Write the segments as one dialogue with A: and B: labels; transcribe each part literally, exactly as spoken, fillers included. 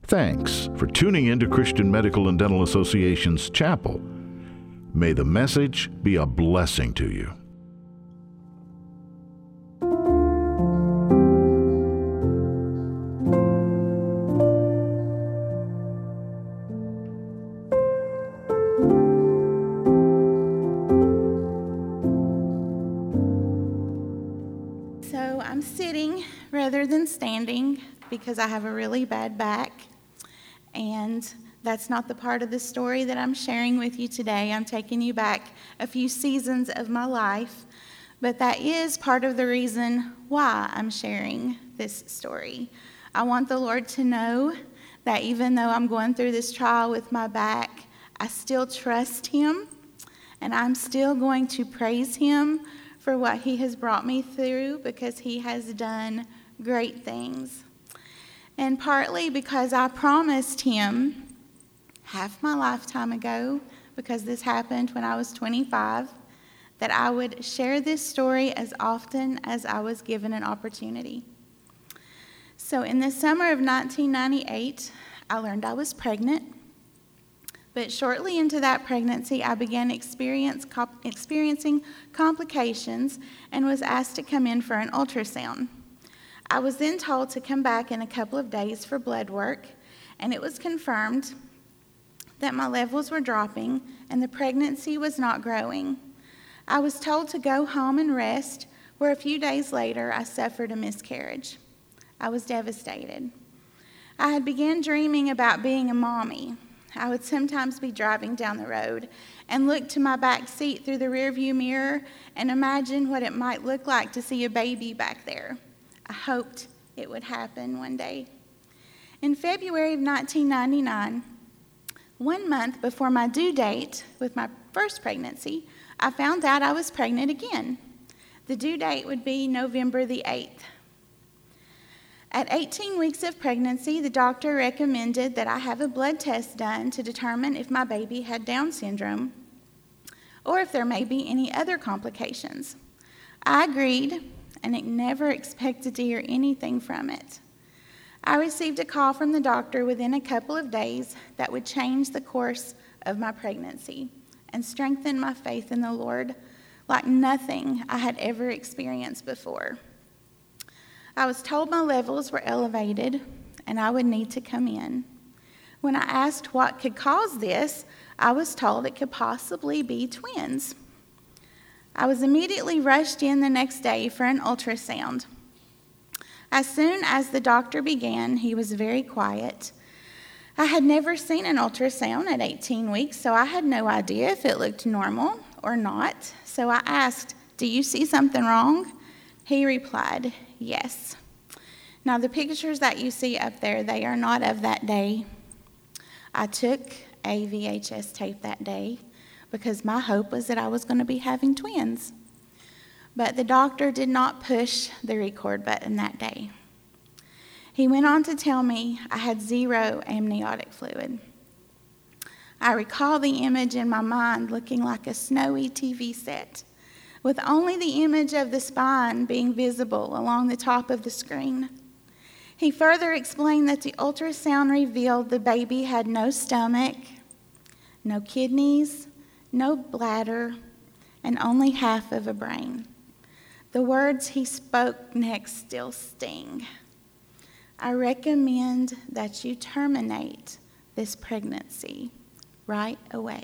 A: Thanks for tuning in to Christian Medical and Dental Association's Chapel. May the message be a blessing to you.
B: So I'm sitting rather than standing because I have a really bad back, and that's not the part of the story that I'm sharing with you today. I'm taking you back a few seasons of my life, but that is part of the reason why I'm sharing this story. I want the Lord to know that even though I'm going through this trial with my back, I still trust Him, and I'm still going to praise Him for what He has brought me through, because He has done great things. And partly because I promised Him half my lifetime ago, because this happened when I was twenty-five, that I would share this story as often as I was given an opportunity. So in the summer of nineteen ninety-eight, I learned I was pregnant. But shortly into that pregnancy, I began experience, comp- experiencing complications and was asked to come in for an ultrasound. I was then told to come back in a couple of days for blood work, and it was confirmed that my levels were dropping and the pregnancy was not growing. I was told to go home and rest, where a few days later I suffered a miscarriage. I was devastated. I had begun dreaming about being a mommy. I would sometimes be driving down the road and look to my back seat through the rearview mirror and imagine what it might look like to see a baby back there. I hoped it would happen one day. In February of nineteen ninety-nine, one month before my due date with my first pregnancy, I found out I was pregnant again. The due date would be November the eighth. At eighteen weeks of pregnancy, the doctor recommended that I have a blood test done to determine if my baby had Down syndrome or if there may be any other complications. I agreed, and I never expected to hear anything from it. I received a call from the doctor within a couple of days that would change the course of my pregnancy and strengthen my faith in the Lord like nothing I had ever experienced before. I was told my levels were elevated and I would need to come in. When I asked what could cause this, I was told it could possibly be twins. I was immediately rushed in the next day for an ultrasound. As soon as the doctor began, he was very quiet. I had never seen an ultrasound at eighteen weeks, so I had no idea if it looked normal or not. So I asked, "Do you see something wrong?" He replied, "Yes." Now, the pictures that you see up there, they are not of that day. I took a V H S tape that day because my hope was that I was going to be having twins. But the doctor did not push the record button that day. He went on to tell me I had zero amniotic fluid. I recall the image in my mind looking like a snowy T V set, with only the image of the spine being visible along the top of the screen. He further explained that the ultrasound revealed the baby had no stomach, no kidneys, no bladder, and only half of a brain. The words he spoke next still sting. "I recommend that you terminate this pregnancy right away."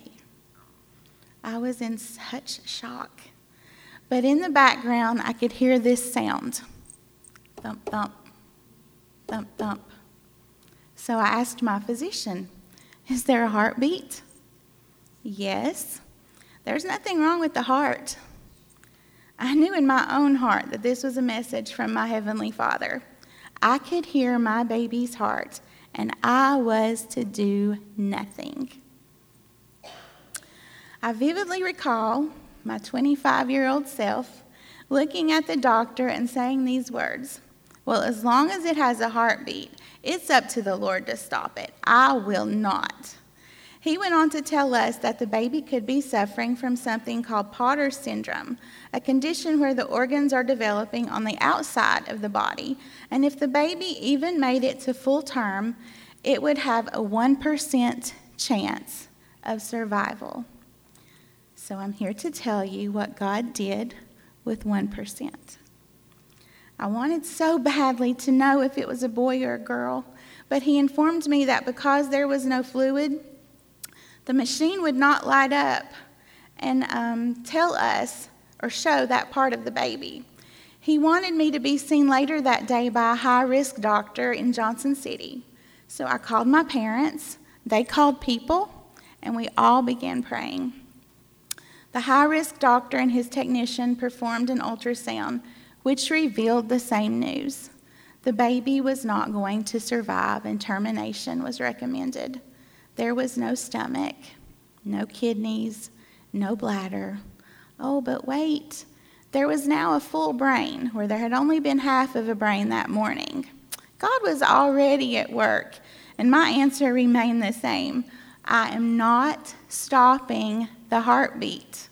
B: I was in such shock. But in the background, I could hear this sound. Thump, thump, thump, thump. So I asked my physician, "Is there a heartbeat?" "Yes." "There's nothing wrong with the heart." I knew in my own heart that this was a message from my Heavenly Father. I could hear my baby's heart, and I was to do nothing. I vividly recall my twenty-five-year-old self looking at the doctor and saying these words, "Well, as long as it has a heartbeat, it's up to the Lord to stop it. I will not." He went on to tell us that the baby could be suffering from something called Potter syndrome, a condition where the organs are developing on the outside of the body, and if the baby even made it to full term, it would have a one percent chance of survival. So I'm here to tell you what God did with one percent. I wanted so badly to know if it was a boy or a girl, but he informed me that because there was no fluid, the machine would not light up and um, tell us or show that part of the baby. He wanted me to be seen later that day by a high-risk doctor in Johnson City. So I called my parents, they called people, and we all began praying. The high-risk doctor and his technician performed an ultrasound, which revealed the same news. The baby was not going to survive, and termination was recommended. There was no stomach, no kidneys, no bladder. Oh, but wait, there was now a full brain where there had only been half of a brain that morning. God was already at work, and my answer remained the same. I am not stopping the heartbeat.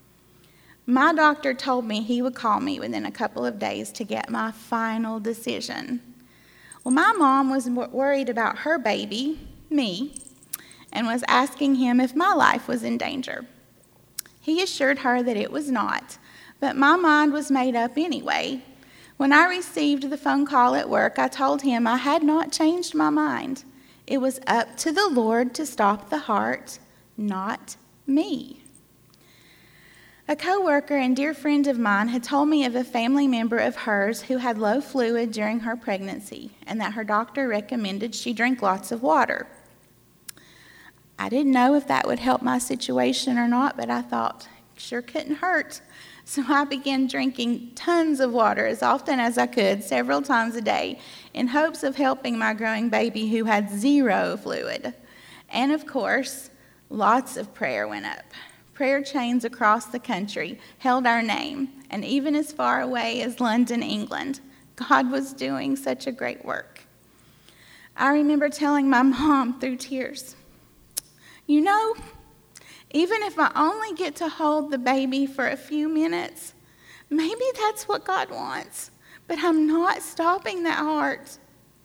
B: My doctor told me he would call me within a couple of days to get my final decision. Well, my mom was worried about her baby, me, and was asking him if my life was in danger. He assured her that it was not, but my mind was made up anyway. When I received the phone call at work, I told him I had not changed my mind. It was up to the Lord to stop the heart, not me. A co-worker and dear friend of mine had told me of a family member of hers who had low fluid during her pregnancy and that her doctor recommended she drink lots of water. I didn't know if that would help my situation or not, but I thought, sure couldn't hurt. So I began drinking tons of water as often as I could, several times a day, in hopes of helping my growing baby who had zero fluid. And of course, lots of prayer went up. Prayer chains across the country held our name, and even as far away as London, England. God was doing such a great work. I remember telling my mom through tears, you know, even if I only get to hold the baby for a few minutes, maybe that's what God wants, but I'm not stopping that heart.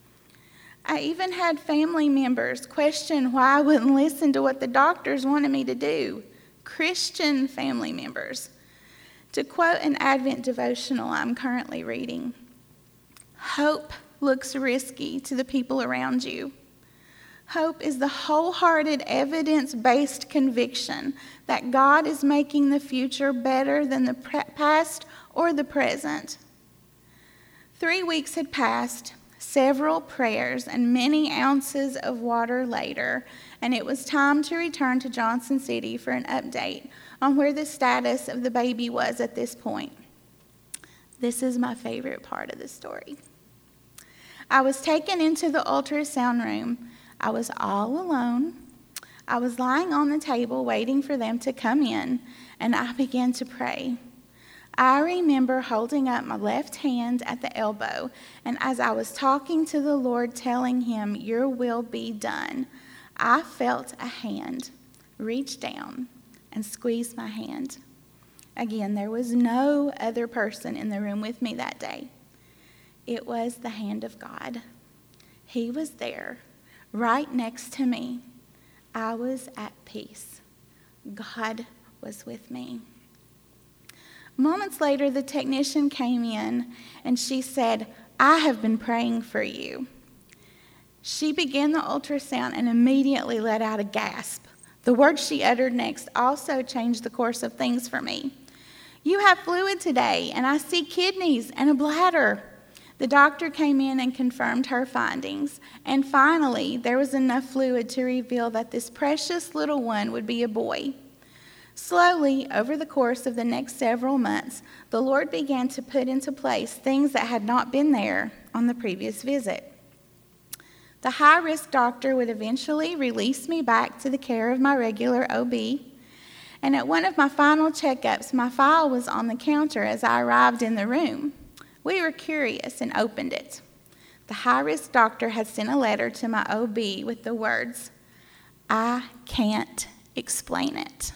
B: I even had family members question why I wouldn't listen to what the doctors wanted me to do. Christian family members. To quote an Advent devotional I'm currently reading, hope looks risky to the people around you. Hope is the wholehearted, evidence-based conviction that God is making the future better than the past or the present. Three weeks had passed, several prayers, and many ounces of water later, and it was time to return to Johnson City for an update on where the status of the baby was at this point. This is my favorite part of the story. I was taken into the ultrasound room. I was all alone. I was lying on the table waiting for them to come in, and I began to pray. I remember holding up my left hand at the elbow, and as I was talking to the Lord, telling him, your will be done, I felt a hand reach down and squeeze my hand. Again, there was no other person in the room with me that day. It was the hand of God. He was there, right next to me. I was at peace. God was with me. Moments later, the technician came in and she said, I have been praying for you. She began the ultrasound and immediately let out a gasp. The words she uttered next also changed the course of things for me. You have fluid today, and I see kidneys and a bladder. The doctor came in and confirmed her findings, and finally, there was enough fluid to reveal that this precious little one would be a boy. Slowly, over the course of the next several months, the Lord began to put into place things that had not been there on the previous visit. The high-risk doctor would eventually release me back to the care of my regular O B, and at one of my final checkups, my file was on the counter as I arrived in the room. We were curious and opened it. The high-risk doctor had sent a letter to my O B with the words, I can't explain it.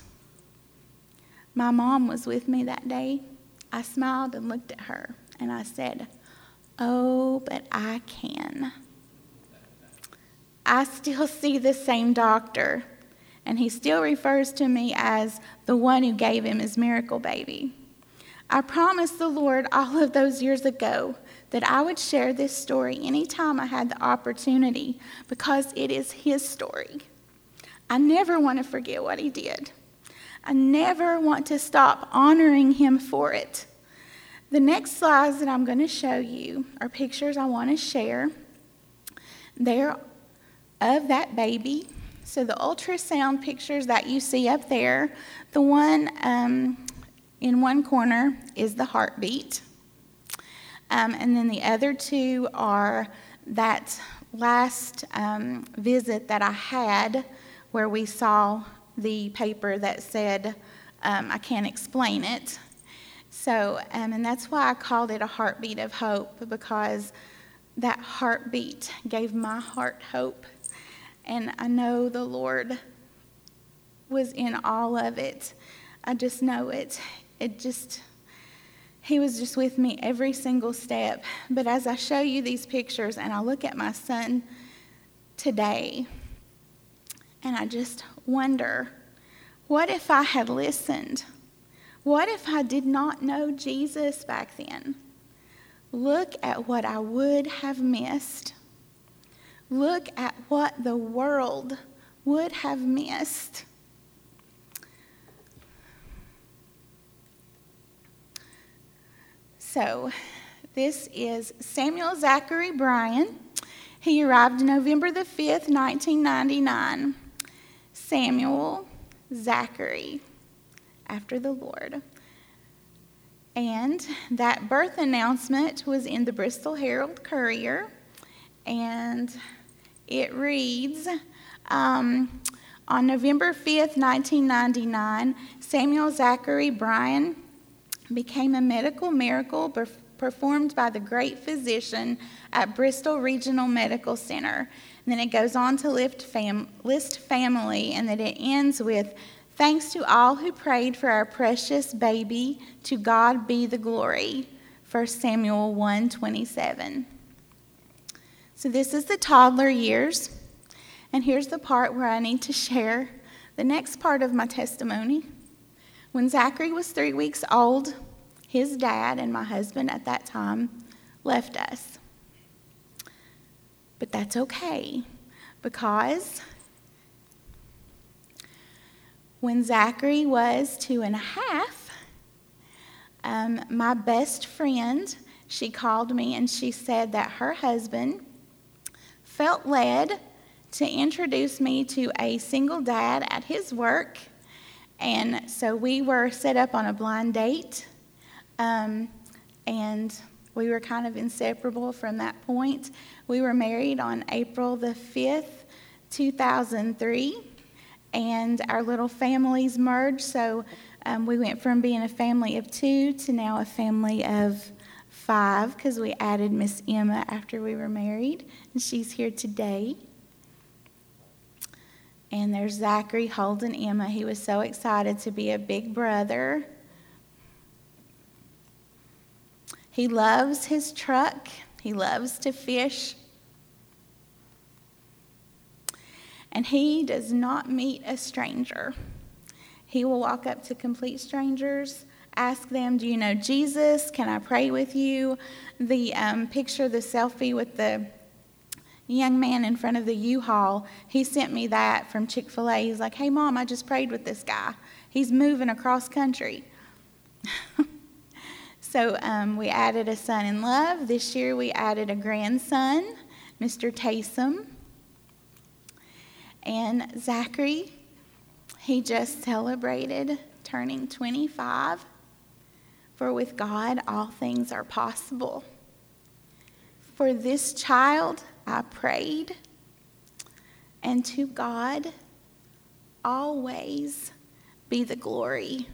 B: My mom was with me that day. I smiled and looked at her, and I said, oh, but I can. I still see the same doctor, and he still refers to me as the one who gave him his miracle baby. I promised the Lord all of those years ago that I would share this story anytime I had the opportunity because it is his story. I never want to forget what he did. I never want to stop honoring him for it. The next slides that I'm going to show you are pictures I want to share. They're of that baby. So the ultrasound pictures that you see up there, the one um, in one corner is the heartbeat. Um, and then the other two are that last um, visit that I had where we saw the paper that said, um, I can't explain it. So, um, and that's why I called it a heartbeat of hope, because that heartbeat gave my heart hope. And I know the Lord was in all of it. I just know it. It just, he was just with me every single step. But as I show you these pictures and I look at my son today, and I just wonder, what if I had listened? What if I did not know Jesus back then? Look at what I would have missed. Look at what the world would have missed. So, this is Samuel Zachary Bryan. He arrived November the fifth, nineteen ninety-nine. Samuel Zachary, after the Lord. And that birth announcement was in the Bristol Herald Courier, and it reads, um, on November fifth, nineteen ninety-nine, Samuel Zachary Bryan became a medical miracle performed by the great physician at Bristol Regional Medical Center. And then it goes on to list, fam- list family, and then it ends with, thanks to all who prayed for our precious baby, to God be the glory. First Samuel one twenty-seven. So this is the toddler years, and here's the part where I need to share the next part of my testimony. When Zachary was three weeks old, his dad and my husband at that time left us. But that's okay, because when Zachary was two and a half, um, my best friend, she called me and she said that her husband felt led to introduce me to a single dad at his work. And so we were set up on a blind date, um, and we were kind of inseparable from that point. We were married on April the fifth, two thousand three, and our little families merged. So um, we went from being a family of two to now a family of five, because we added Miss Emma after we were married, and she's here today. And there's Zachary holding Emma. He was so excited to be a big brother. He loves his truck. He loves to fish. And he does not meet a stranger. He will walk up to complete strangers, ask them, do you know Jesus? Can I pray with you? The um, picture, the selfie with the young man in front of the U-Haul, he sent me that from Chick-fil-A. He's like, hey, Mom, I just prayed with this guy. He's moving across country. So um, we added a son-in-law. This year we added a grandson, Mister Taysom. And Zachary, he just celebrated turning twenty-five. For with God, all things are possible. For this child, I prayed, and to God always be the glory.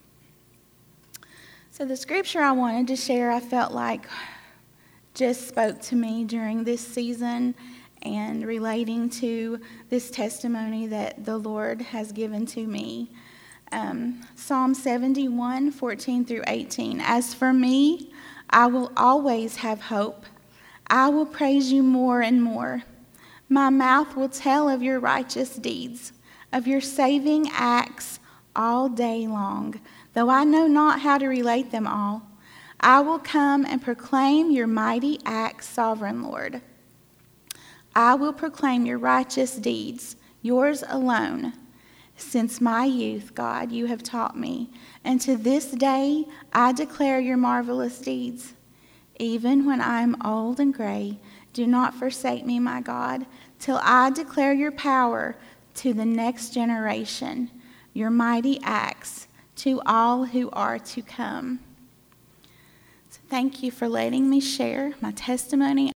B: So the scripture I wanted to share, I felt like just spoke to me during this season and relating to this testimony that the Lord has given to me. Um, Psalm seventy-one, fourteen through eighteen. As for me, I will always have hope. I will praise you more and more. My mouth will tell of your righteous deeds, of your saving acts all day long, though I know not how to relate them all. I will come and proclaim your mighty acts, sovereign Lord. I will proclaim your righteous deeds, yours alone. Since my youth, God, you have taught me, and to this day I declare your marvelous deeds. Even when I am old and gray, do not forsake me, my God, till I declare your power to the next generation, your mighty acts to all who are to come. So thank you for letting me share my testimony.